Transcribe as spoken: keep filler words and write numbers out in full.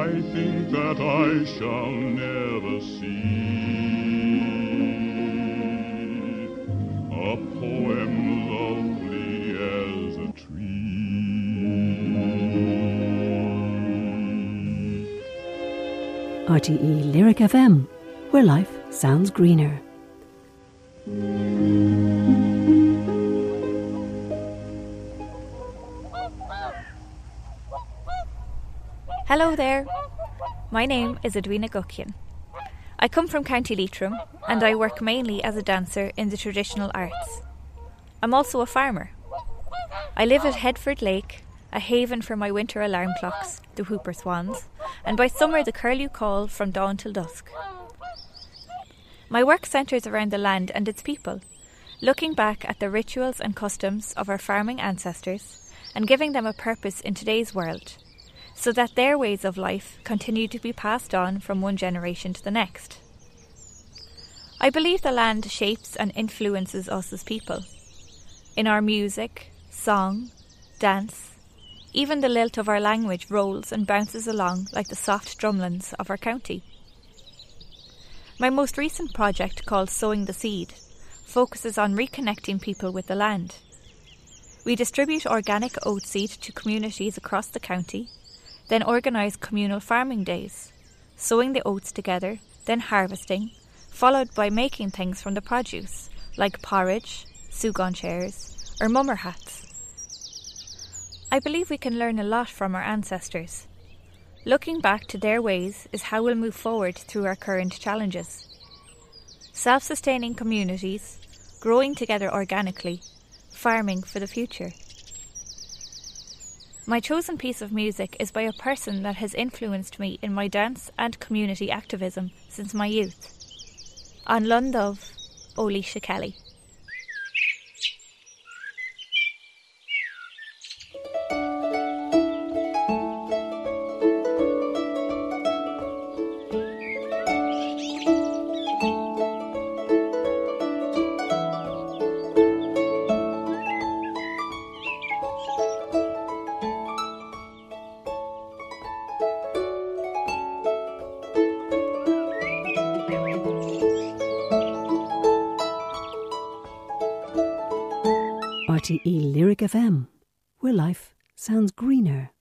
I think that I shall never see a poem lovely as a tree. R T E Lyric F M, where life sounds greener. Hello there, my name is Edwina Gukian. I come from County Leitrim and I work mainly as a dancer in the traditional arts. I'm also a farmer. I live at Headford Lake, a haven for my winter alarm clocks, the Whooper Swans, and by summer the curlew call from dawn till dusk. My work centres around the land and its people, looking back at the rituals and customs of our farming ancestors and giving them a purpose in today's world, so that their ways of life continue to be passed on from one generation to the next. I believe the land shapes and influences us as people. In our music, song, dance, even the lilt of our language rolls and bounces along like the soft drumlins of our county. My most recent project, called Sowing the Seed, focuses on reconnecting people with the land. We distribute organic oat seed to communities across the county, then organise communal farming days, sowing the oats together, then harvesting, followed by making things from the produce, like porridge, sugan chairs, or mummer hats. I believe we can learn a lot from our ancestors. Looking back to their ways is how we'll move forward through our current challenges. Self-sustaining communities, growing together organically, farming for the future. My chosen piece of music is by a person that has influenced me in my dance and community activism since my youth. An Lundov, O'Leisha Kelly. R T E Lyric F M, where life sounds greener.